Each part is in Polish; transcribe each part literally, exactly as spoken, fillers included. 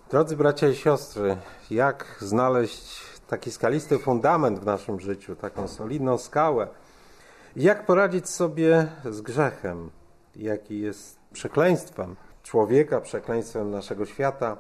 Drodzy bracia i siostry, jak znaleźć taki skalisty fundament w naszym życiu, taką solidną skałę? Jak poradzić sobie z grzechem, jaki jest przekleństwem człowieka, przekleństwem naszego świata?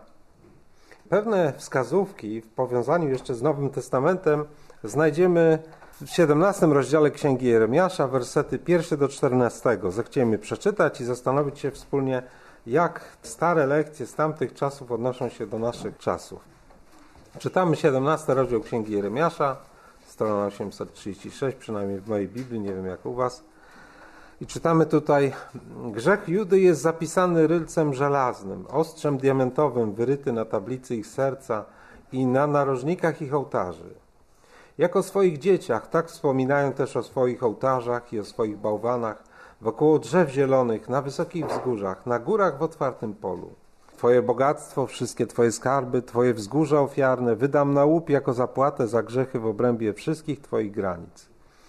Pewne wskazówki w powiązaniu jeszcze z Nowym Testamentem znajdziemy w siedemnastym rozdziale Księgi Jeremiasza, wersety pierwszy do czternastego. Zechciejmy przeczytać i zastanowić się wspólnie, jak stare lekcje z tamtych czasów odnoszą się do naszych czasów. Czytamy siedemnasty rozdział Księgi Jeremiasza, strona osiemset trzydzieści sześć, przynajmniej w mojej Biblii, nie wiem jak u was. I czytamy tutaj: grzech Judy jest zapisany rylcem żelaznym, ostrzem diamentowym wyryty na tablicy ich serca i na narożnikach ich ołtarzy. Jak o swoich dzieciach, tak wspominają też o swoich ołtarzach i o swoich bałwanach, wokoło drzew zielonych, na wysokich wzgórzach, na górach w otwartym polu. Twoje bogactwo, wszystkie Twoje skarby, Twoje wzgórza ofiarne wydam na łup jako zapłatę za grzechy w obrębie wszystkich Twoich granic.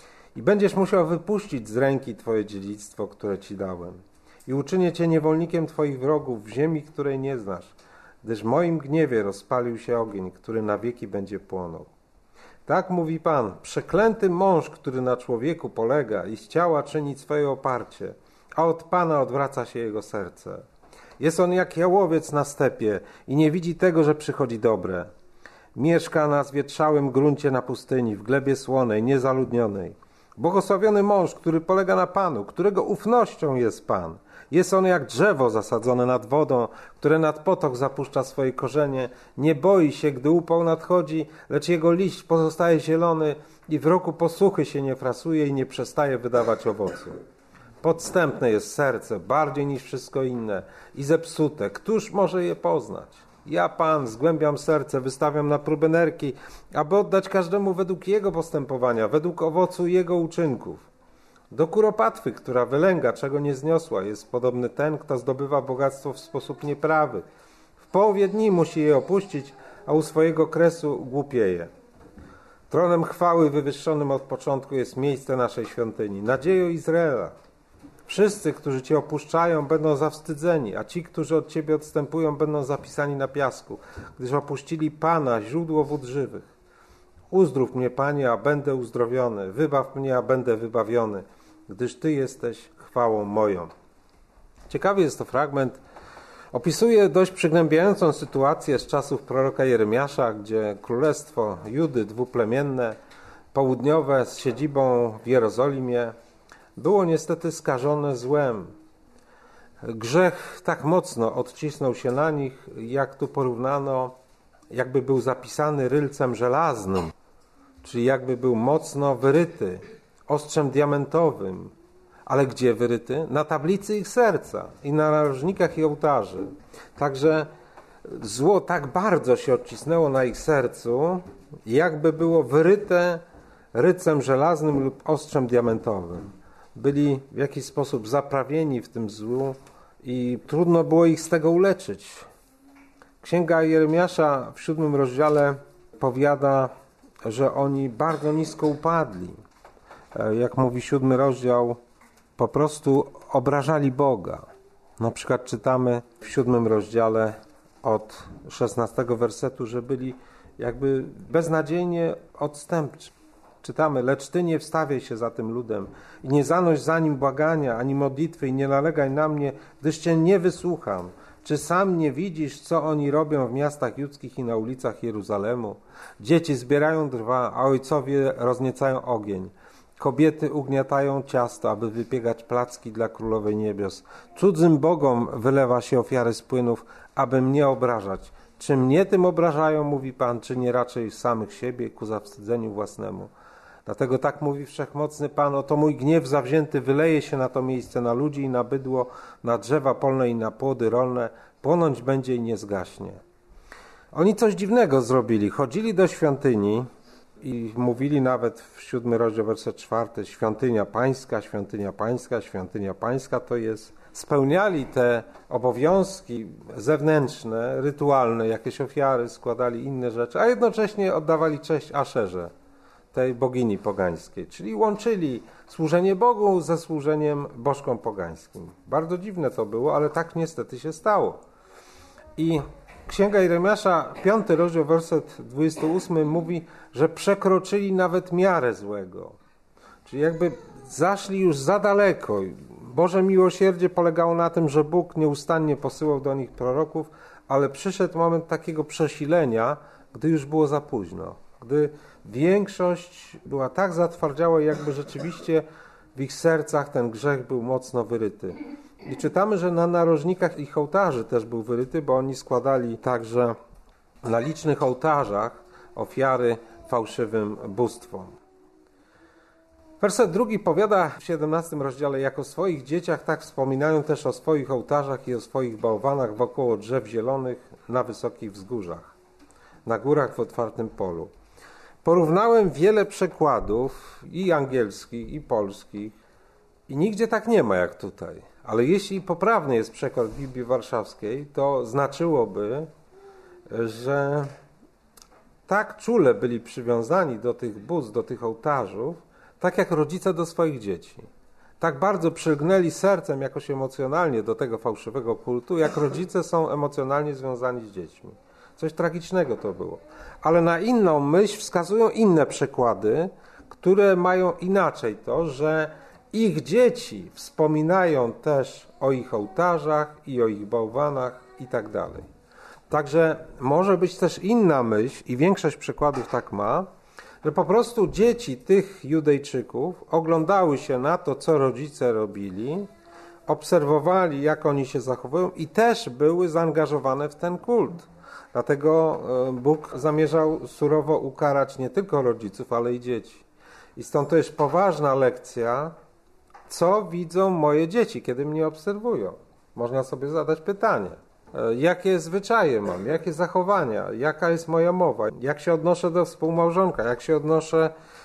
I będziesz musiał wypuścić z ręki Twoje dziedzictwo, które Ci dałem. I uczynię Cię niewolnikiem Twoich wrogów w ziemi, której nie znasz, gdyż w moim gniewie rozpalił się ogień, który na wieki będzie płonął. Tak mówi Pan: przeklęty mąż, który na człowieku polega i z ciała czyni swoje oparcie, a od Pana odwraca się jego serce. Jest on jak jałowiec na stepie i nie widzi tego, że przychodzi dobre. Mieszka na zwietrzałym gruncie na pustyni, w glebie słonej, niezaludnionej. Błogosławiony mąż, który polega na Panu, którego ufnością jest Pan. Jest on jak drzewo zasadzone nad wodą, które nad potok zapuszcza swoje korzenie. Nie boi się, gdy upał nadchodzi, lecz jego liść pozostaje zielony i w roku posuchy się nie frasuje i nie przestaje wydawać owocu. Podstępne jest serce, bardziej niż wszystko inne, i zepsute. Któż może je poznać? Ja, Pan, zgłębiam serce, wystawiam na próbę nerki, aby oddać każdemu według jego postępowania, według owocu jego uczynków. Do kuropatwy, która wylęga, czego nie zniosła, jest podobny ten, kto zdobywa bogactwo w sposób nieprawy. W połowie dni musi je opuścić, a u swojego kresu głupieje. Tronem chwały wywyższonym od początku jest miejsce naszej świątyni, nadzieją Izraela. Wszyscy, którzy Cię opuszczają, będą zawstydzeni, a ci, którzy od Ciebie odstępują, będą zapisani na piasku, gdyż opuścili Pana, źródło wód żywych. Uzdrów mnie, Panie, a będę uzdrowiony. Wybaw mnie, a będę wybawiony, gdyż Ty jesteś chwałą moją. Ciekawy jest to fragment. Opisuje dość przygnębiającą sytuację z czasów proroka Jeremiasza, gdzie królestwo Judy dwuplemienne, południowe z siedzibą w Jerozolimie, było niestety skażone złem. Grzech tak mocno odcisnął się na nich, jak tu porównano, jakby był zapisany rylcem żelaznym, czyli jakby był mocno wyryty, ostrzem diamentowym. Ale gdzie wyryty? Na tablicy ich serca i na narożnikach ich ołtarzy. Także zło tak bardzo się odcisnęło na ich sercu, jakby było wyryte rycem żelaznym lub ostrzem diamentowym. Byli w jakiś sposób zaprawieni w tym złu i trudno było ich z tego uleczyć. Księga Jeremiasza w siódmym rozdziale powiada, że oni bardzo nisko upadli. Jak mówi siódmy rozdział, po prostu obrażali Boga. Na przykład czytamy w siódmym rozdziale od szesnastego wersetu, że byli jakby beznadziejnie odstępczy. Czytamy: lecz Ty nie wstawiaj się za tym ludem i nie zanoś za nim błagania ani modlitwy i nie nalegaj na mnie, gdyż Cię nie wysłucham. Czy sam nie widzisz, co oni robią w miastach judzkich i na ulicach Jeruzalemu? Dzieci zbierają drwa, a ojcowie rozniecają ogień. Kobiety ugniatają ciasto, aby wypiekać placki dla Królowej Niebios. Cudzym bogom wylewa się ofiary z płynów, aby mnie obrażać. Czy mnie tym obrażają, mówi Pan, czy nie raczej samych siebie ku zawstydzeniu własnemu? Dlatego tak mówi Wszechmocny Pan: oto mój gniew zawzięty wyleje się na to miejsce, na ludzi i na bydło, na drzewa polne i na płody rolne, płonąć będzie i nie zgaśnie. Oni coś dziwnego zrobili. Chodzili do świątyni i mówili nawet w siódmy rozdział, werset czwarty: świątynia pańska, świątynia pańska, świątynia pańska to jest. Spełniali te obowiązki zewnętrzne, rytualne, jakieś ofiary, składali inne rzeczy, a jednocześnie oddawali cześć Aszerze, tej bogini pogańskiej, czyli łączyli służenie Bogu ze służeniem bożkom pogańskim. Bardzo dziwne to było, ale tak niestety się stało. I Księga Jeremiasza, piąty rozdział, werset dwudziesty ósmy mówi, że przekroczyli nawet miarę złego. Czyli jakby zaszli już za daleko. Boże miłosierdzie polegało na tym, że Bóg nieustannie posyłał do nich proroków, ale przyszedł moment takiego przesilenia, gdy już było za późno. Gdy większość była tak zatwardziała, jakby rzeczywiście w ich sercach ten grzech był mocno wyryty. I czytamy, że na narożnikach ich ołtarzy też był wyryty, bo oni składali także na licznych ołtarzach ofiary fałszywym bóstwom. Werset drugi powiada w siedemnastym rozdziale: jak o swoich dzieciach, tak wspominają też o swoich ołtarzach i o swoich bałwanach wokoło drzew zielonych na wysokich wzgórzach, na górach w otwartym polu. Porównałem wiele przekładów i angielskich, i polskich, i nigdzie tak nie ma jak tutaj. Ale jeśli poprawny jest przekład w Biblii Warszawskiej, to znaczyłoby, że tak czule byli przywiązani do tych bóstw, do tych ołtarzów, tak jak rodzice do swoich dzieci. Tak bardzo przylgnęli sercem, jakoś emocjonalnie do tego fałszywego kultu, jak rodzice są emocjonalnie związani z dziećmi. Coś tragicznego to było. Ale na inną myśl wskazują inne przykłady, które mają inaczej to, że ich dzieci wspominają też o ich ołtarzach i o ich bałwanach i tak dalej. Także może być też inna myśl, i większość przykładów tak ma, że po prostu dzieci tych Judejczyków oglądały się na to, co rodzice robili, obserwowali, jak oni się zachowują i też były zaangażowane w ten kult. Dlatego Bóg zamierzał surowo ukarać nie tylko rodziców, ale i dzieci. I stąd to jest poważna lekcja, co widzą moje dzieci, kiedy mnie obserwują. Można sobie zadać pytanie. Jakie zwyczaje mam, jakie zachowania, jaka jest moja mowa, jak się odnoszę do współmałżonka, jak się odnoszę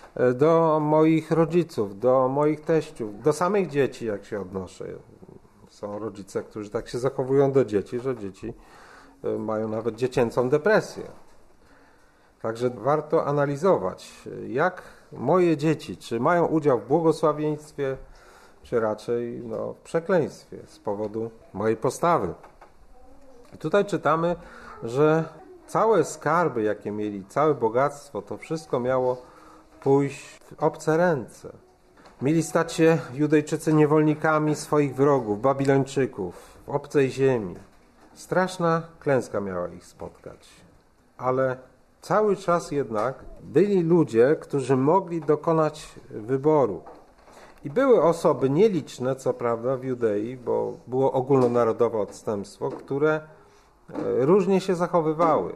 do moich rodziców, do moich teściów, do samych dzieci, jak się odnoszę. Są rodzice, którzy tak się zachowują do dzieci, że dzieci mają nawet dziecięcą depresję. Także warto analizować, jak moje dzieci, czy mają udział w błogosławieństwie, czy raczej no, w przekleństwie z powodu mojej postawy. I tutaj czytamy, że całe skarby, jakie mieli, całe bogactwo, to wszystko miało pójść w obce ręce. Mieli stać się Judejczycy niewolnikami swoich wrogów, Babilończyków, w obcej ziemi. Straszna klęska miała ich spotkać. Ale cały czas jednak byli ludzie, którzy mogli dokonać wyboru. I były osoby nieliczne, co prawda, w Judei, bo było ogólnonarodowe odstępstwo, które różnie się zachowywały.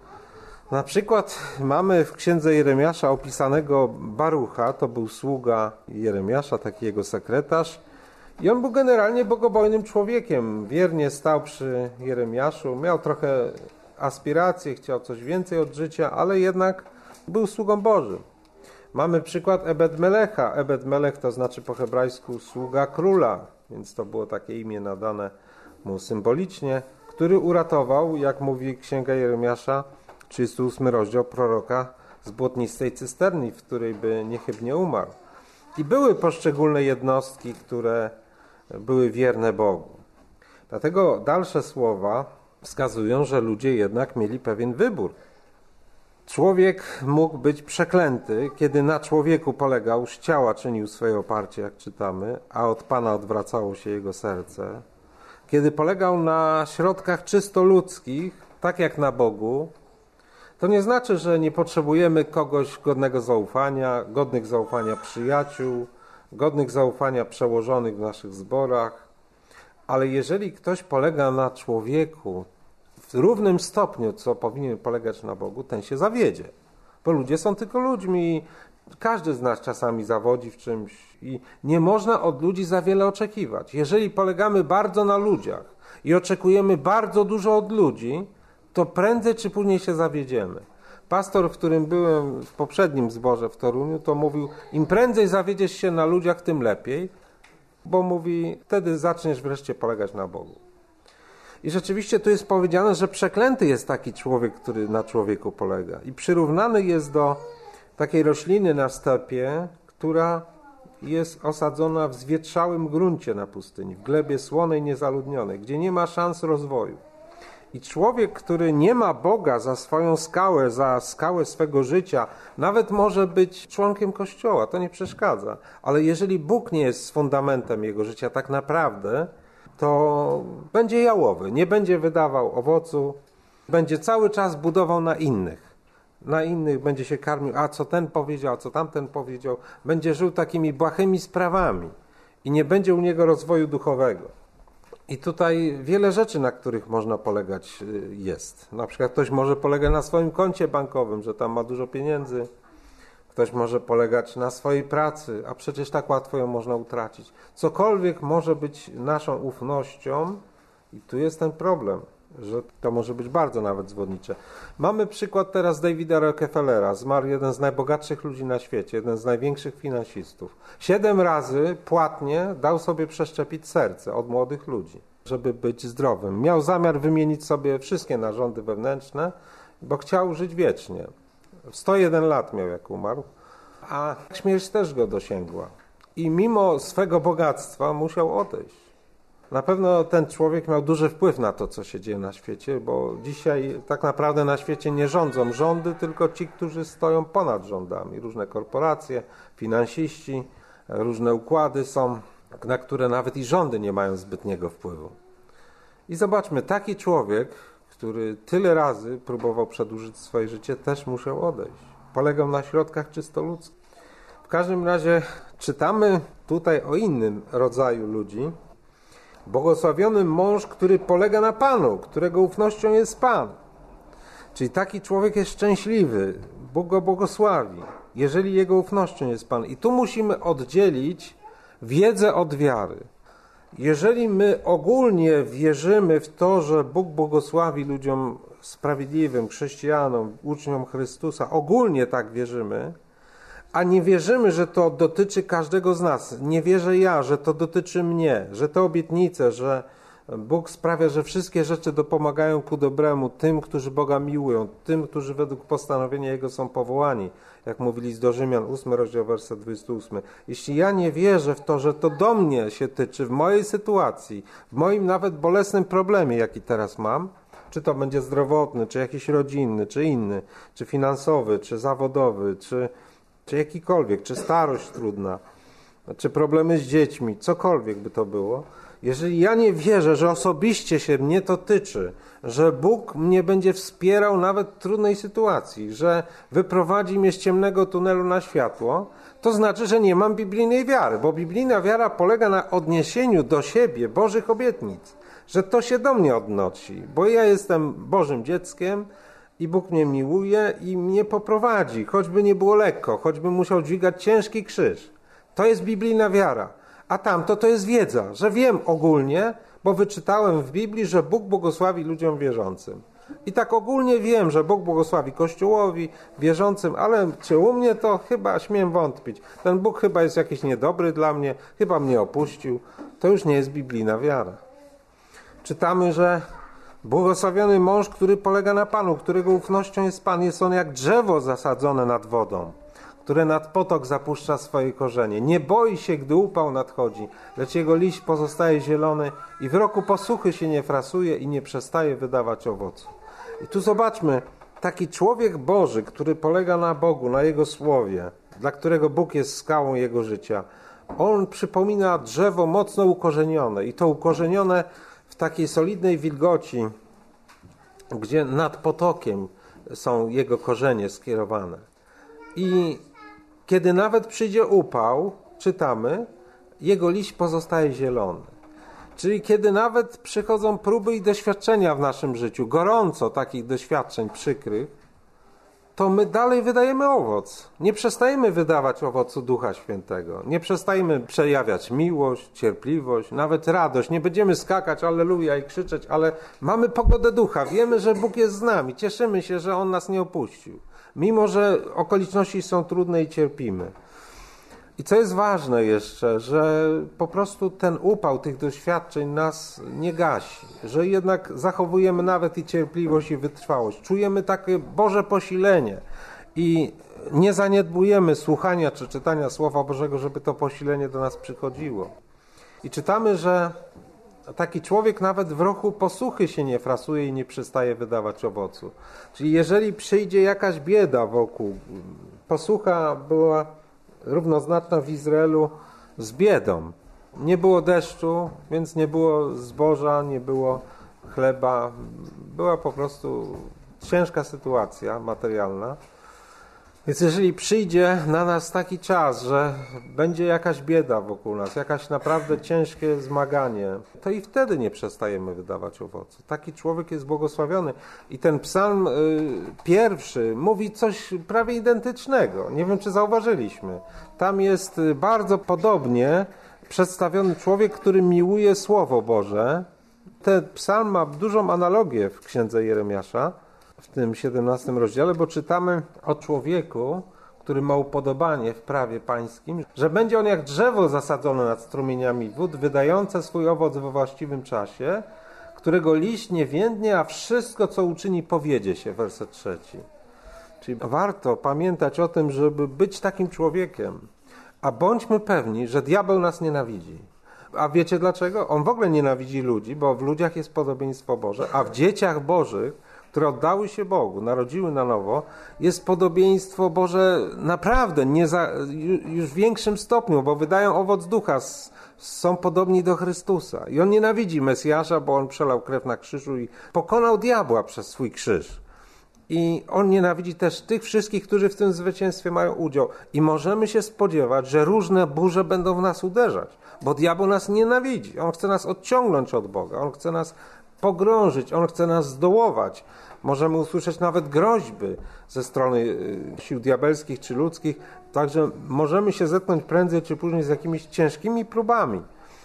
Na przykład mamy w księdze Jeremiasza opisanego Barucha, to był sługa Jeremiasza, taki jego sekretarz, i on był generalnie bogobojnym człowiekiem. Wiernie stał przy Jeremiaszu, miał trochę aspiracje, chciał coś więcej od życia, ale jednak był sługą Bożym. Mamy przykład Ebed-Melecha. Ebed-Melech to znaczy po hebrajsku sługa króla, więc to było takie imię nadane mu symbolicznie, który uratował, jak mówi księga Jeremiasza, trzydziesty ósmy rozdział, proroka z błotnistej cysterni, w której by niechybnie umarł. I były poszczególne jednostki, które były wierne Bogu. Dlatego dalsze słowa wskazują, że ludzie jednak mieli pewien wybór. Człowiek mógł być przeklęty, kiedy na człowieku polegał, z ciała czynił swoje oparcie, jak czytamy, a od Pana odwracało się jego serce. Kiedy polegał na środkach czysto ludzkich, tak jak na Bogu, to nie znaczy, że nie potrzebujemy kogoś godnego zaufania, godnych zaufania przyjaciół, godnych zaufania przełożonych w naszych zborach, ale jeżeli ktoś polega na człowieku w równym stopniu, co powinien polegać na Bogu, ten się zawiedzie. Bo ludzie są tylko ludźmi. Każdy z nas czasami zawodzi w czymś i nie można od ludzi za wiele oczekiwać. Jeżeli polegamy bardzo na ludziach i oczekujemy bardzo dużo od ludzi, to prędzej czy później się zawiedziemy. Pastor, w którym byłem w poprzednim zborze w Toruniu, to mówił, im prędzej zawiedziesz się na ludziach, tym lepiej, bo mówi, wtedy zaczniesz wreszcie polegać na Bogu. I rzeczywiście tu jest powiedziane, że przeklęty jest taki człowiek, który na człowieku polega. I przyrównany jest do takiej rośliny na stepie, która jest osadzona w zwietrzałym gruncie na pustyni, w glebie słonej, niezaludnionej, gdzie nie ma szans rozwoju. I człowiek, który nie ma Boga za swoją skałę, za skałę swego życia, nawet może być członkiem Kościoła, to nie przeszkadza. Ale jeżeli Bóg nie jest fundamentem jego życia tak naprawdę, to będzie jałowy, nie będzie wydawał owocu, będzie cały czas budował na innych. Na innych będzie się karmił, a co ten powiedział, a co tamten powiedział. Będzie żył takimi błahymi sprawami i nie będzie u niego rozwoju duchowego. I tutaj wiele rzeczy, na których można polegać jest. Na przykład ktoś może polegać na swoim koncie bankowym, że tam ma dużo pieniędzy. Ktoś może polegać na swojej pracy, a przecież tak łatwo ją można utracić. Cokolwiek może być naszą ufnością i tu jest ten problem, że to może być bardzo nawet zwodnicze. Mamy przykład teraz Davida Rockefellera. Zmarł jeden z najbogatszych ludzi na świecie, jeden z największych finansistów. Siedem razy płatnie dał sobie przeszczepić serce od młodych ludzi, żeby być zdrowym. Miał zamiar wymienić sobie wszystkie narządy wewnętrzne, bo chciał żyć wiecznie. sto jeden lat miał, jak umarł, a śmierć też go dosięgła. I mimo swego bogactwa musiał odejść. Na pewno ten człowiek miał duży wpływ na to, co się dzieje na świecie, bo dzisiaj tak naprawdę na świecie nie rządzą rządy, tylko ci, którzy stoją ponad rządami. Różne korporacje, finansiści, różne układy są, na które nawet i rządy nie mają zbytniego wpływu. I zobaczmy, taki człowiek, który tyle razy próbował przedłużyć swoje życie, też musiał odejść. Polegał na środkach czysto ludzkich. W każdym razie czytamy tutaj o innym rodzaju ludzi. Błogosławiony mąż, który polega na Panu, którego ufnością jest Pan. Czyli taki człowiek jest szczęśliwy, Bóg go błogosławi, jeżeli jego ufnością jest Pan. I tu musimy oddzielić wiedzę od wiary. Jeżeli my ogólnie wierzymy w to, że Bóg błogosławi ludziom sprawiedliwym, chrześcijanom, uczniom Chrystusa, ogólnie tak wierzymy, a nie wierzymy, że to dotyczy każdego z nas. Nie wierzę ja, że to dotyczy mnie, że te obietnice, że Bóg sprawia, że wszystkie rzeczy dopomagają ku dobremu tym, którzy Boga miłują, tym, którzy według postanowienia Jego są powołani. Jak mówili z do Rzymian, ósmy rozdział, werset dwudziesty ósmy. Jeśli ja nie wierzę w to, że to do mnie się tyczy, w mojej sytuacji, w moim nawet bolesnym problemie, jaki teraz mam, czy to będzie zdrowotny, czy jakiś rodzinny, czy inny, czy finansowy, czy zawodowy, czy czy jakikolwiek, czy starość trudna, czy problemy z dziećmi, cokolwiek by to było, jeżeli ja nie wierzę, że osobiście się mnie to tyczy, że Bóg mnie będzie wspierał nawet w trudnej sytuacji, że wyprowadzi mnie z ciemnego tunelu na światło, to znaczy, że nie mam biblijnej wiary, bo biblijna wiara polega na odniesieniu do siebie Bożych obietnic, że to się do mnie odnosi, bo ja jestem Bożym dzieckiem, i Bóg mnie miłuje i mnie poprowadzi, choćby nie było lekko, choćby musiał dźwigać ciężki krzyż. To jest biblijna wiara. A tamto to jest wiedza, że wiem ogólnie, bo wyczytałem w Biblii, że Bóg błogosławi ludziom wierzącym. I tak ogólnie wiem, że Bóg błogosławi Kościołowi, wierzącym, ale czy u mnie to chyba śmiem wątpić. Ten Bóg chyba jest jakiś niedobry dla mnie, chyba mnie opuścił. To już nie jest biblijna wiara. Czytamy, że błogosławiony mąż, który polega na Panu, którego ufnością jest Pan, jest on jak drzewo zasadzone nad wodą, które nad potok zapuszcza swoje korzenie. Nie boi się, gdy upał nadchodzi, lecz jego liść pozostaje zielony i w roku posuchy się nie frasuje i nie przestaje wydawać owocu. I tu zobaczmy, taki człowiek Boży, który polega na Bogu, na Jego Słowie, dla którego Bóg jest skałą jego życia, on przypomina drzewo mocno ukorzenione i to ukorzenione w takiej solidnej wilgoci, gdzie nad potokiem są jego korzenie skierowane. I kiedy nawet przyjdzie upał, czytamy, jego liść pozostaje zielony. Czyli kiedy nawet przychodzą próby i doświadczenia w naszym życiu, gorąco takich doświadczeń przykrych, to my dalej wydajemy owoc. Nie przestajemy wydawać owocu Ducha Świętego. Nie przestajemy przejawiać miłość, cierpliwość, nawet radość. Nie będziemy skakać alleluja i krzyczeć, ale mamy pogodę ducha. Wiemy, że Bóg jest z nami. Cieszymy się, że On nas nie opuścił. Mimo że okoliczności są trudne i cierpimy. I co jest ważne jeszcze, że po prostu ten upał tych doświadczeń nas nie gasi, że jednak zachowujemy nawet i cierpliwość i wytrwałość. Czujemy takie Boże posilenie i nie zaniedbujemy słuchania czy czytania Słowa Bożego, żeby to posilenie do nas przychodziło. I czytamy, że taki człowiek nawet w roku posłuchy się nie frasuje i nie przestaje wydawać owocu. Czyli jeżeli przyjdzie jakaś bieda wokół, posłucha była równoznaczna w Izraelu z biedą. Nie było deszczu, więc nie było zboża, nie było chleba. Była po prostu ciężka sytuacja materialna. Więc jeżeli przyjdzie na nas taki czas, że będzie jakaś bieda wokół nas, jakaś naprawdę ciężkie zmaganie, to i wtedy nie przestajemy wydawać owocu. Taki człowiek jest błogosławiony. I ten psalm y, pierwszy mówi coś prawie identycznego. Nie wiem, czy zauważyliśmy. Tam jest bardzo podobnie przedstawiony człowiek, który miłuje Słowo Boże. Ten psalm ma dużą analogię w księdze Jeremiasza, w tym siedemnastym rozdziale, bo czytamy o człowieku, który ma upodobanie w prawie pańskim, że będzie on jak drzewo zasadzone nad strumieniami wód, wydające swój owoc we właściwym czasie, którego liść nie więdnie, a wszystko, co uczyni, powiedzie się. Werset trzeci. Czyli warto pamiętać o tym, żeby być takim człowiekiem, a bądźmy pewni, że diabeł nas nienawidzi. A wiecie dlaczego? On w ogóle nienawidzi ludzi, bo w ludziach jest podobieństwo Boże, a w dzieciach Bożych, które oddały się Bogu, narodziły na nowo, jest podobieństwo Boże naprawdę nie za, już w większym stopniu, bo wydają owoc ducha, są podobni do Chrystusa. I on nienawidzi Mesjasza, bo on przelał krew na krzyżu i pokonał diabła przez swój krzyż. I on nienawidzi też tych wszystkich, którzy w tym zwycięstwie mają udział. I możemy się spodziewać, że różne burze będą w nas uderzać, bo diabeł nas nienawidzi. On chce nas odciągnąć od Boga, on chce nas pogrążyć, on chce nas zdołować. Możemy usłyszeć nawet groźby ze strony sił diabelskich czy ludzkich, także możemy się zetknąć prędzej czy później z jakimiś ciężkimi próbami.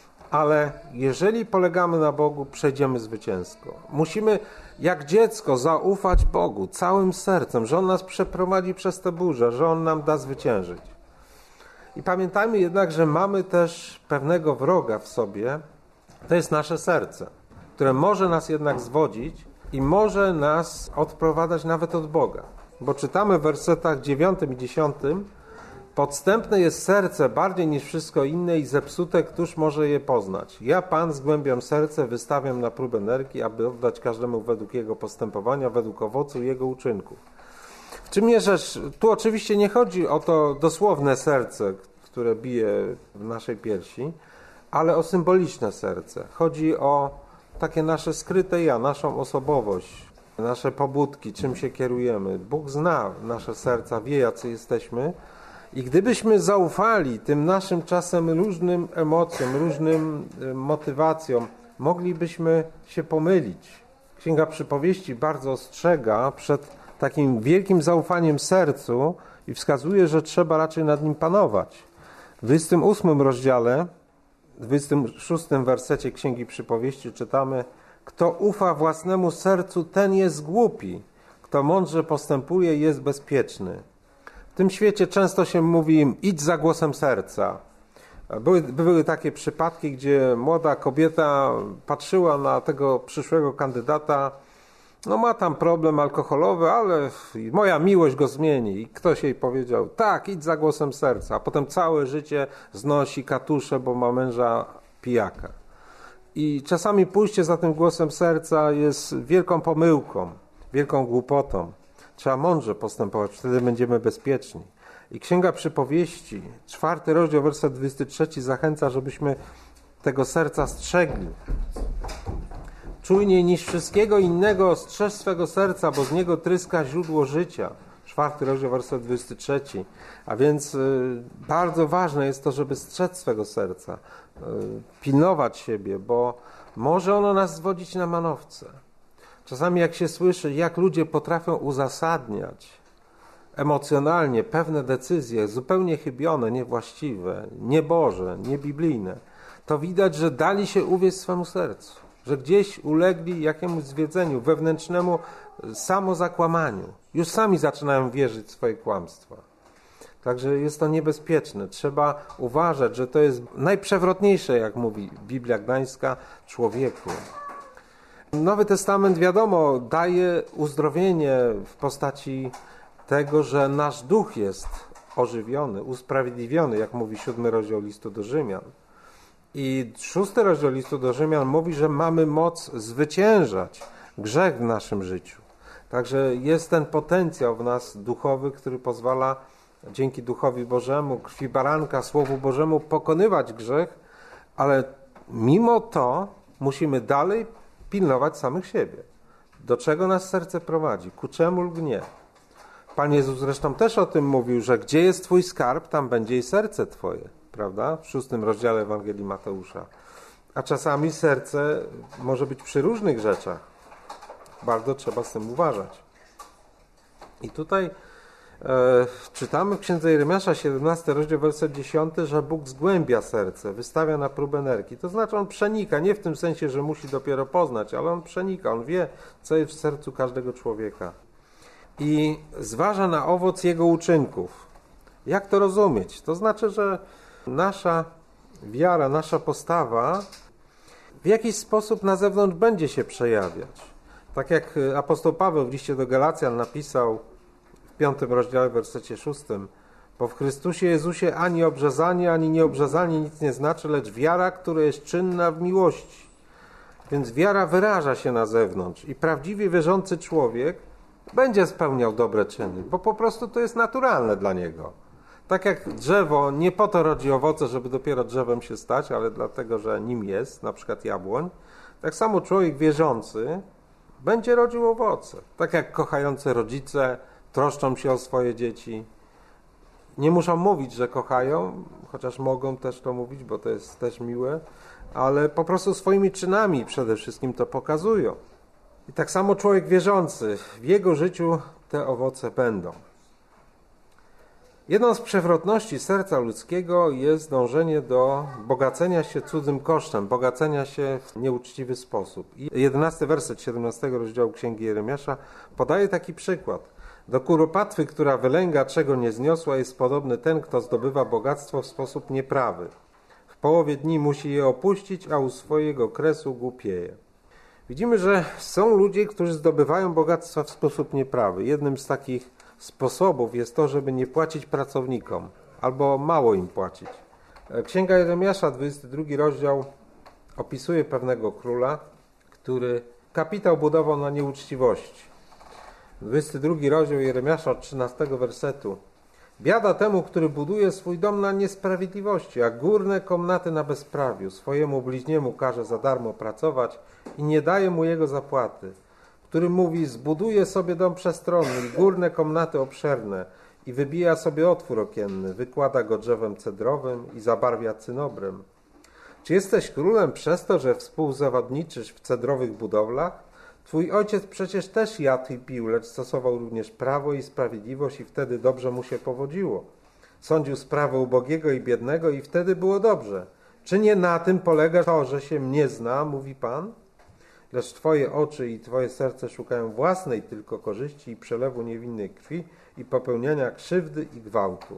Ale jeżeli polegamy na Bogu, przejdziemy zwycięsko. Musimy jak dziecko zaufać Bogu całym sercem, że On nas przeprowadzi przez tę burzę, że On nam da zwyciężyć. I pamiętajmy jednak, że mamy też pewnego wroga w sobie, to jest nasze serce, które może nas jednak zwodzić i może nas odprowadzać nawet od Boga. Bo czytamy w wersetach dziewiątym i dziesiątym: podstępne jest serce bardziej niż wszystko inne i zepsute, któż może je poznać? Ja, Pan, zgłębiam serce, wystawiam na próbę energii, aby oddać każdemu według jego postępowania, według owocu jego uczynków. W czym jest rzecz? Tu oczywiście nie chodzi o to dosłowne serce, które bije w naszej piersi, ale o symboliczne serce. Chodzi o takie nasze skryte ja, naszą osobowość, nasze pobudki, czym się kierujemy. Bóg zna nasze serca, wie, jacy jesteśmy. I gdybyśmy zaufali tym naszym czasem różnym emocjom, różnym motywacjom, moglibyśmy się pomylić. Księga Przypowieści bardzo ostrzega przed takim wielkim zaufaniem sercu i wskazuje, że trzeba raczej nad nim panować. W dwudziestym ósmym rozdziale, w dwudziestym szóstym wersecie Księgi Przypowieści czytamy: kto ufa własnemu sercu, ten jest głupi. Kto mądrze postępuje, jest bezpieczny. W tym świecie często się mówi: idź za głosem serca. Były, były takie przypadki, gdzie młoda kobieta patrzyła na tego przyszłego kandydata, no ma tam problem alkoholowy, ale moja miłość go zmieni. I ktoś jej powiedział: tak, idź za głosem serca. A potem całe życie znosi katusze, bo ma męża pijaka. I czasami pójście za tym głosem serca jest wielką pomyłką, wielką głupotą. Trzeba mądrze postępować, wtedy będziemy bezpieczni. I Księga Przypowieści, czwarty rozdział, werset dwudziesty trzeci zachęca, żebyśmy tego serca strzegli. Czujniej niż wszystkiego innego strzeż swego serca, bo z niego tryska źródło życia. Czwarty rozdział, werset dwudziesty trzeci. A więc y, bardzo ważne jest to, żeby strzec swego serca, y, pilnować siebie, bo może ono nas zwodzić na manowce. Czasami jak się słyszy, jak ludzie potrafią uzasadniać emocjonalnie pewne decyzje zupełnie chybione, niewłaściwe, nieboże, niebiblijne, to widać, że dali się uwieść swemu sercu, że gdzieś ulegli jakiemuś zwiedzeniu, wewnętrznemu samozakłamaniu. Już sami zaczynają wierzyć w swoje kłamstwa. Także jest to niebezpieczne. Trzeba uważać, że to jest najprzewrotniejsze, jak mówi Biblia Gdańska, człowieku. Nowy Testament, wiadomo, daje uzdrowienie w postaci tego, że nasz duch jest ożywiony, usprawiedliwiony, jak mówi siódmy rozdział listu do Rzymian. I szósty rozdział listu do Rzymian mówi, że mamy moc zwyciężać grzech w naszym życiu. Także jest ten potencjał w nas duchowy, który pozwala dzięki Duchowi Bożemu, krwi baranka, Słowu Bożemu pokonywać grzech, ale mimo to musimy dalej pilnować samych siebie. Do czego nas serce prowadzi? Ku czemu lub nie? Pan Jezus zresztą też o tym mówił, że gdzie jest Twój skarb, tam będzie i serce Twoje. Prawda? W szóstym rozdziale Ewangelii Mateusza. A czasami serce może być przy różnych rzeczach. Bardzo trzeba z tym uważać. I tutaj e, czytamy w Księdze Jeremiasza, siedemnasty rozdział, werset dziesiąty, że Bóg zgłębia serce, wystawia na próbę nerki. To znaczy on przenika, nie w tym sensie, że musi dopiero poznać, ale on przenika, on wie, co jest w sercu każdego człowieka. I zważa na owoc jego uczynków. Jak to rozumieć? To znaczy, że nasza wiara, nasza postawa w jakiś sposób na zewnątrz będzie się przejawiać. Tak jak apostoł Paweł w liście do Galacjan napisał w piątym rozdziale, w wersecie szóstym, bo w Chrystusie Jezusie ani obrzezanie, ani nieobrzezanie nic nie znaczy, lecz wiara, która jest czynna w miłości. Więc wiara wyraża się na zewnątrz i prawdziwie wierzący człowiek będzie spełniał dobre czyny, bo po prostu to jest naturalne dla niego. Tak jak drzewo nie po to rodzi owoce, żeby dopiero drzewem się stać, ale dlatego, że nim jest, na przykład jabłoń, tak samo człowiek wierzący będzie rodził owoce. Tak jak kochający rodzice troszczą się o swoje dzieci. Nie muszą mówić, że kochają, chociaż mogą też to mówić, bo to jest też miłe, ale po prostu swoimi czynami przede wszystkim to pokazują. I tak samo człowiek wierzący, w jego życiu te owoce będą. Jedną z przewrotności serca ludzkiego jest dążenie do bogacenia się cudzym kosztem, bogacenia się w nieuczciwy sposób. I jedenasty werset siedemnastego rozdziału Księgi Jeremiasza podaje taki przykład. Do kuropatwy, która wylęga, czego nie zniosła, jest podobny ten, kto zdobywa bogactwo w sposób nieprawy. W połowie dni musi je opuścić, a u swojego kresu głupieje. Widzimy, że są ludzie, którzy zdobywają bogactwa w sposób nieprawy. Jednym z takich sposobów jest to, żeby nie płacić pracownikom, albo mało im płacić. Księga Jeremiasza, dwudziesty drugi rozdział, opisuje pewnego króla, który kapitał budował na nieuczciwości. dwudziesty drugi rozdział Jeremiasza od trzynastego wersetu. Biada temu, który buduje swój dom na niesprawiedliwości, a górne komnaty na bezprawiu. Swojemu bliźniemu każe za darmo pracować i nie daje mu jego zapłaty. Który mówi, zbuduje sobie dom przestronny i górne komnaty obszerne i wybija sobie otwór okienny, wykłada go drzewem cedrowym i zabarwia cynobrem. Czy jesteś królem przez to, że współzawodniczysz w cedrowych budowlach? Twój ojciec przecież też jadł i pił, lecz stosował również prawo i sprawiedliwość i wtedy dobrze mu się powodziło. Sądził sprawę ubogiego i biednego i wtedy było dobrze. Czy nie na tym polega to, że się mnie zna, mówi Pan? Lecz Twoje oczy i Twoje serce szukają własnej tylko korzyści i przelewu niewinnej krwi i popełniania krzywdy i gwałtu.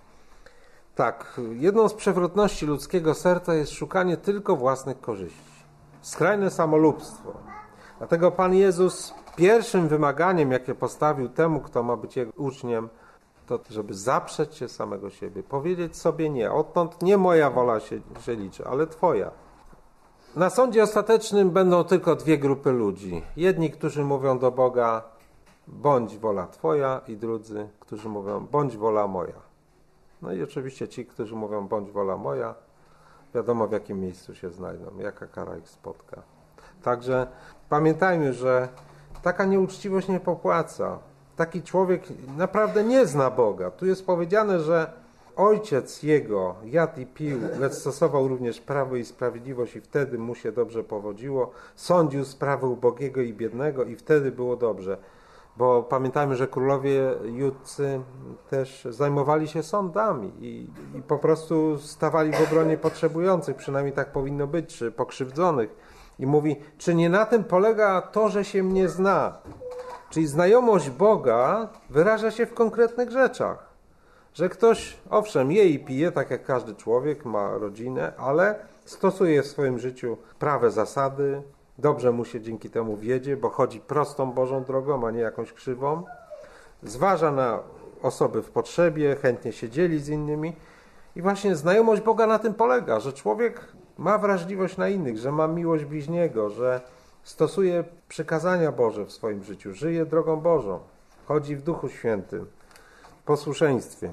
Tak, jedną z przewrotności ludzkiego serca jest szukanie tylko własnych korzyści. Skrajne samolubstwo. Dlatego Pan Jezus pierwszym wymaganiem, jakie postawił temu, kto ma być Jego uczniem, to żeby zaprzeć się samego siebie, powiedzieć sobie nie. Odtąd nie moja wola się, się liczy, ale Twoja. Na sądzie ostatecznym będą tylko dwie grupy ludzi. Jedni, którzy mówią do Boga, bądź wola Twoja, i drudzy, którzy mówią, bądź wola moja. No i oczywiście ci, którzy mówią, bądź wola moja, wiadomo w jakim miejscu się znajdą, jaka kara ich spotka. Także pamiętajmy, że taka nieuczciwość nie popłaca. Taki człowiek naprawdę nie zna Boga. Tu jest powiedziane, że ojciec jego jadł i pił, lecz stosował również prawo i sprawiedliwość i wtedy mu się dobrze powodziło. Sądził sprawę ubogiego i biednego i wtedy było dobrze. Bo pamiętajmy, że królowie judzcy też zajmowali się sądami i, i po prostu stawali w obronie potrzebujących, przynajmniej tak powinno być, czy pokrzywdzonych. I mówi, czy nie na tym polega to, że się mnie zna? Czyli znajomość Boga wyraża się w konkretnych rzeczach. Że ktoś, owszem, je i pije, tak jak każdy człowiek, ma rodzinę, ale stosuje w swoim życiu prawe zasady, dobrze mu się dzięki temu wiedzie, bo chodzi prostą Bożą drogą, a nie jakąś krzywą. Zważa na osoby w potrzebie, chętnie się dzieli z innymi. I właśnie znajomość Boga na tym polega, że człowiek ma wrażliwość na innych, że ma miłość bliźniego, że stosuje przykazania Boże w swoim życiu, żyje drogą Bożą, chodzi w Duchu Świętym, w posłuszeństwie.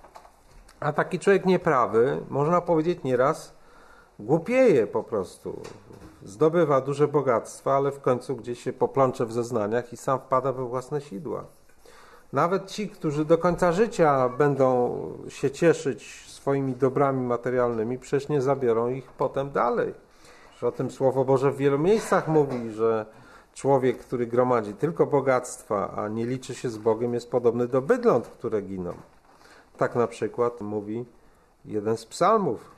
A taki człowiek nieprawy, można powiedzieć nieraz, głupieje po prostu. Zdobywa duże bogactwa, ale w końcu gdzieś się poplącze w zeznaniach i sam wpada we własne sidła. Nawet ci, którzy do końca życia będą się cieszyć swoimi dobrami materialnymi, przecież nie zabiorą ich potem dalej. O tym Słowo Boże w wielu miejscach mówi, że człowiek, który gromadzi tylko bogactwa, a nie liczy się z Bogiem, jest podobny do bydląt, które giną. Tak na przykład mówi jeden z psalmów.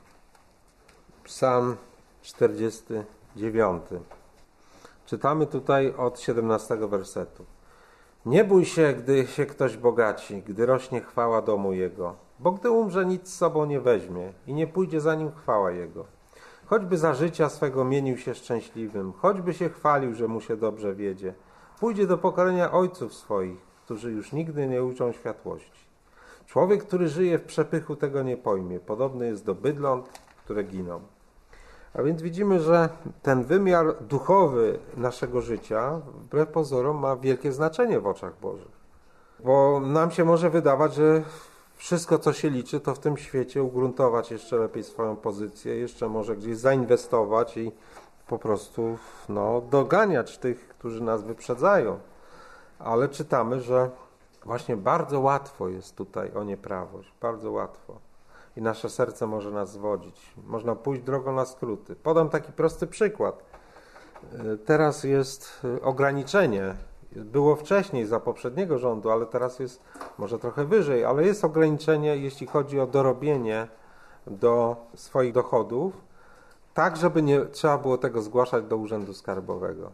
Psalm czterdziesty dziewiąty. Czytamy tutaj od siedemnastego wersetu. Nie bój się, gdy się ktoś bogaci, gdy rośnie chwała domu jego, bo gdy umrze, nic z sobą nie weźmie i nie pójdzie za nim chwała jego. Choćby za życia swego mienił się szczęśliwym, choćby się chwalił, że mu się dobrze wiedzie, pójdzie do pokolenia ojców swoich, którzy już nigdy nie ujrzą światłości. Człowiek, który żyje w przepychu, tego nie pojmie. Podobny jest do bydląt, które giną. A więc widzimy, że ten wymiar duchowy naszego życia wbrew pozorom ma wielkie znaczenie w oczach Bożych. Bo nam się może wydawać, że wszystko, co się liczy, to w tym świecie ugruntować jeszcze lepiej swoją pozycję, jeszcze może gdzieś zainwestować i po prostu no, doganiać tych, którzy nas wyprzedzają. Ale czytamy, że właśnie bardzo łatwo jest tutaj o nieprawość, bardzo łatwo. I nasze serce może nas zwodzić. Można pójść drogą na skróty. Podam taki prosty przykład. Teraz jest ograniczenie. Było wcześniej za poprzedniego rządu, ale teraz jest może trochę wyżej, ale jest ograniczenie, jeśli chodzi o dorobienie do swoich dochodów, tak, żeby nie trzeba było tego zgłaszać do Urzędu Skarbowego.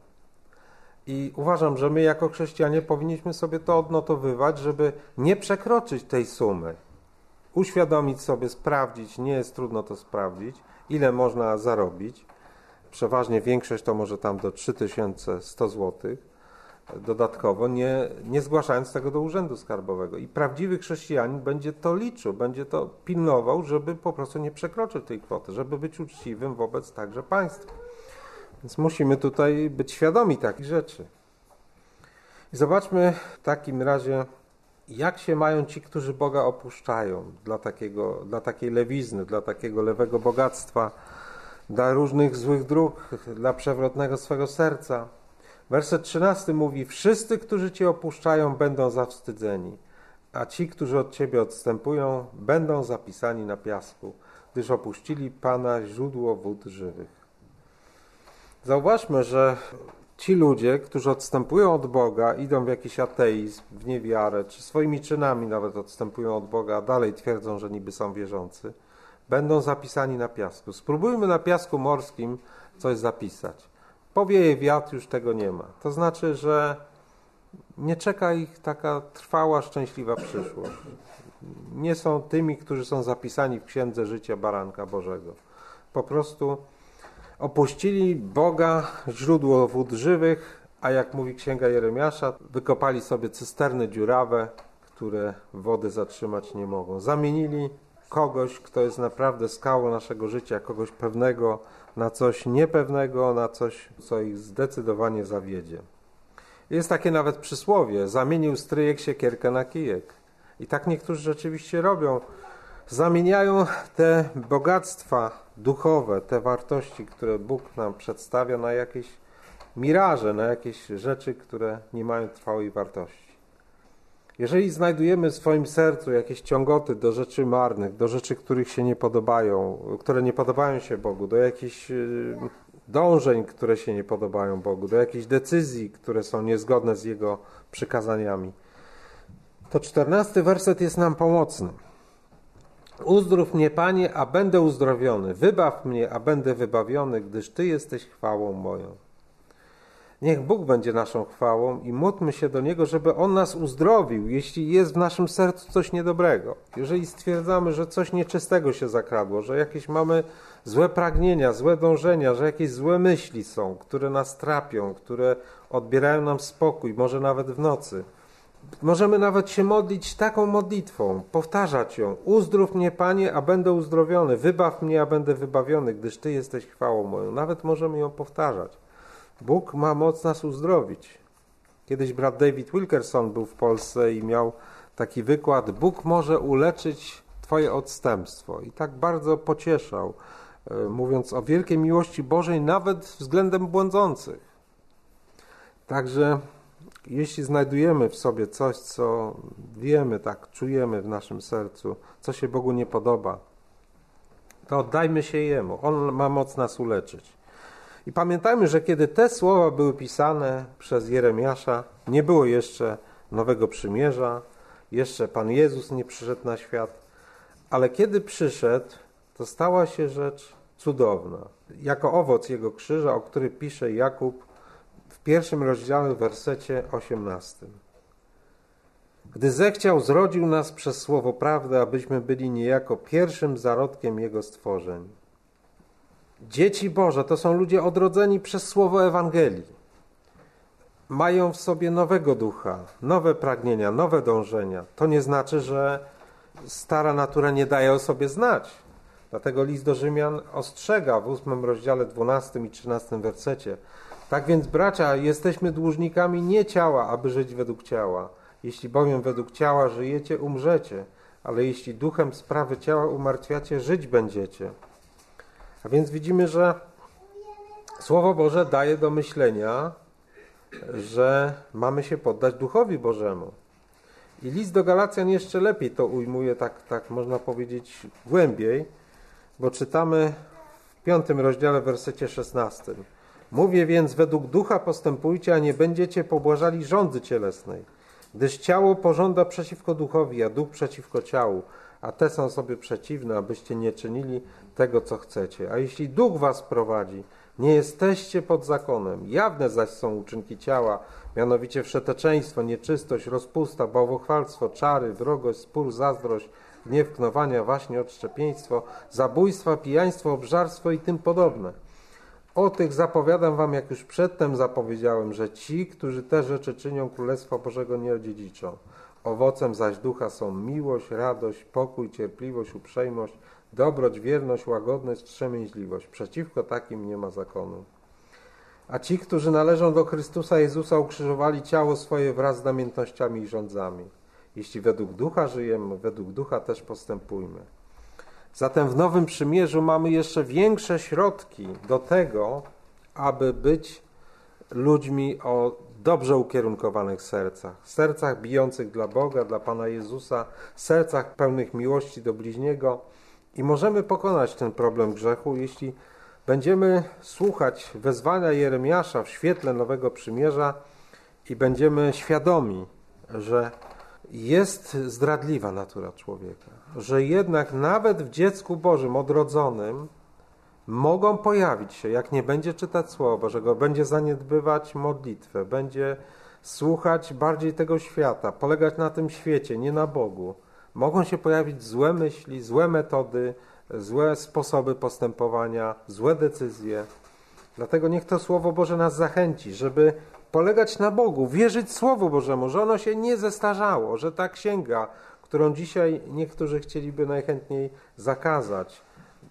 I uważam, że my jako chrześcijanie powinniśmy sobie to odnotowywać, żeby nie przekroczyć tej sumy. Uświadomić sobie, sprawdzić, nie jest trudno to sprawdzić, ile można zarobić. Przeważnie większość to może tam do trzy tysiące sto złotych dodatkowo, nie, nie zgłaszając tego do Urzędu Skarbowego. I prawdziwy chrześcijanin będzie to liczył, będzie to pilnował, żeby po prostu nie przekroczyć tej kwoty, żeby być uczciwym wobec także państwa. Więc musimy tutaj być świadomi takich rzeczy. I zobaczmy w takim razie, jak się mają ci, którzy Boga opuszczają dla, takiego, dla takiej lewizny, dla takiego lewego bogactwa, dla różnych złych dróg, dla przewrotnego swego serca. Werset trzynasty mówi: wszyscy, którzy Cię opuszczają, będą zawstydzeni, a ci, którzy od Ciebie odstępują, będą zapisani na piasku, gdyż opuścili Pana, źródło wód żywych. Zauważmy, że ci ludzie, którzy odstępują od Boga, idą w jakiś ateizm, w niewiarę, czy swoimi czynami nawet odstępują od Boga, a dalej twierdzą, że niby są wierzący, będą zapisani na piasku. Spróbujmy na piasku morskim coś zapisać. Powieje wiatr, już tego nie ma. To znaczy, że nie czeka ich taka trwała, szczęśliwa przyszłość. Nie są tymi, którzy są zapisani w Księdze Życia Baranka Bożego. Po prostu opuścili Boga, źródło wód żywych, a jak mówi Księga Jeremiasza, wykopali sobie cysterny dziurawe, które wody zatrzymać nie mogą. Zamienili kogoś, kto jest naprawdę skałą naszego życia, kogoś pewnego, na coś niepewnego, na coś, co ich zdecydowanie zawiedzie. Jest takie nawet przysłowie: zamienił stryjek siekierkę na kijek. I tak niektórzy rzeczywiście robią. Zamieniają te bogactwa duchowe, te wartości, które Bóg nam przedstawia, na jakieś miraże, na jakieś rzeczy, które nie mają trwałej wartości. Jeżeli znajdujemy w swoim sercu jakieś ciągoty do rzeczy marnych, do rzeczy, których się nie podobają, które nie podobają się Bogu, do jakichś dążeń, które się nie podobają Bogu, do jakichś decyzji, które są niezgodne z Jego przykazaniami, to czternasty werset jest nam pomocny. Uzdrów mnie, Panie, a będę uzdrowiony. Wybaw mnie, a będę wybawiony, gdyż Ty jesteś chwałą moją. Niech Bóg będzie naszą chwałą i módlmy się do Niego, żeby On nas uzdrowił, jeśli jest w naszym sercu coś niedobrego. Jeżeli stwierdzamy, że coś nieczystego się zakradło, że jakieś mamy złe pragnienia, złe dążenia, że jakieś złe myśli są, które nas trapią, które odbierają nam spokój, może nawet w nocy, Możemy nawet się modlić taką modlitwą, powtarzać ją. Uzdrów mnie, Panie, a będę uzdrowiony. Wybaw mnie, a będę wybawiony, gdyż Ty jesteś chwałą moją. Nawet możemy ją powtarzać. Bóg ma moc nas uzdrowić. Kiedyś brat David Wilkerson był w Polsce i miał taki wykład: Bóg może uleczyć Twoje odstępstwo. I tak bardzo pocieszał, mówiąc o wielkiej miłości Bożej nawet względem błądzących. Także jeśli znajdujemy w sobie coś, co wiemy, tak czujemy w naszym sercu, co się Bogu nie podoba, to oddajmy się Jemu. On ma moc nas uleczyć. I pamiętajmy, że kiedy te słowa były pisane przez Jeremiasza, nie było jeszcze Nowego Przymierza, jeszcze Pan Jezus nie przyszedł na świat, ale kiedy przyszedł, to stała się rzecz cudowna. Jako owoc Jego krzyża, o którym pisze Jakub w pierwszym rozdziale, w wersecie osiemnastym. Gdy zechciał, zrodził nas przez słowo prawdy, abyśmy byli niejako pierwszym zarodkiem Jego stworzeń. Dzieci Boże to są ludzie odrodzeni przez słowo Ewangelii. Mają w sobie nowego ducha, nowe pragnienia, nowe dążenia. To nie znaczy, że stara natura nie daje o sobie znać. Dlatego list do Rzymian ostrzega w ósmym rozdziale, dwunastym i trzynastym wersecie. Tak więc, bracia, jesteśmy dłużnikami nie ciała, aby żyć według ciała. Jeśli bowiem według ciała żyjecie, umrzecie, ale jeśli duchem sprawy ciała umartwiacie, żyć będziecie. A więc widzimy, że Słowo Boże daje do myślenia, że mamy się poddać Duchowi Bożemu. I list do Galacjan jeszcze lepiej to ujmuje, tak, tak można powiedzieć, głębiej, bo czytamy w piątym rozdziale, w wersecie szesnastym. Mówię więc, według ducha postępujcie, a nie będziecie pobłażali żądzy cielesnej, gdyż ciało pożąda przeciwko duchowi, a duch przeciwko ciału, a te są sobie przeciwne, abyście nie czynili tego, co chcecie. A jeśli duch was prowadzi, nie jesteście pod zakonem. Jawne zaś są uczynki ciała, mianowicie wszeteczeństwo, nieczystość, rozpusta, bałwochwalstwo, czary, wrogość, spór, zazdrość, gniew, knowania, waśnie, odszczepieństwo, zabójstwa, pijaństwo, obżarstwo i tym podobne. O tych zapowiadam wam, jak już przedtem zapowiedziałem, że ci, którzy te rzeczy czynią, Królestwa Bożego nie odziedziczą. Owocem zaś ducha są miłość, radość, pokój, cierpliwość, uprzejmość, dobroć, wierność, łagodność, wstrzemięźliwość. Przeciwko takim nie ma zakonu. A ci, którzy należą do Chrystusa Jezusa, ukrzyżowali ciało swoje wraz z namiętnościami i rządzami. Jeśli według ducha żyjemy, według ducha też postępujmy. Zatem w Nowym Przymierzu mamy jeszcze większe środki do tego, aby być ludźmi o dobrze ukierunkowanych sercach. Sercach bijących dla Boga, dla Pana Jezusa, sercach pełnych miłości do bliźniego. I możemy pokonać ten problem grzechu, jeśli będziemy słuchać wezwania Jeremiasza w świetle Nowego Przymierza i będziemy świadomi, że jest zdradliwa natura człowieka, że jednak nawet w dziecku Bożym odrodzonym mogą pojawić się, jak nie będzie czytać Słowa Bożego, będzie zaniedbywać modlitwę, będzie słuchać bardziej tego świata, polegać na tym świecie, nie na Bogu. Mogą się pojawić złe myśli, złe metody, złe sposoby postępowania, złe decyzje. Dlatego niech to Słowo Boże nas zachęci, żeby polegać na Bogu, wierzyć Słowu Bożemu, że ono się nie zestarzało, że ta księga, którą dzisiaj niektórzy chcieliby najchętniej zakazać,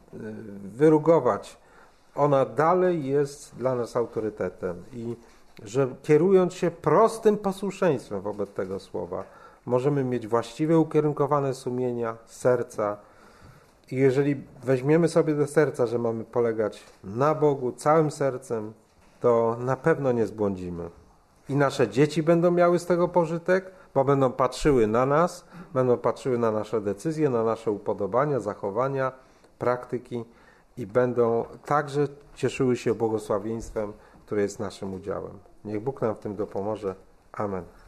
wyrugować, ona dalej jest dla nas autorytetem i że kierując się prostym posłuszeństwem wobec tego Słowa, możemy mieć właściwie ukierunkowane sumienia, serca i jeżeli weźmiemy sobie do serca, że mamy polegać na Bogu całym sercem, to na pewno nie zbłądzimy. I nasze dzieci będą miały z tego pożytek, bo będą patrzyły na nas, będą patrzyły na nasze decyzje, na nasze upodobania, zachowania, praktyki i będą także cieszyły się błogosławieństwem, które jest naszym udziałem. Niech Bóg nam w tym dopomoże. Amen.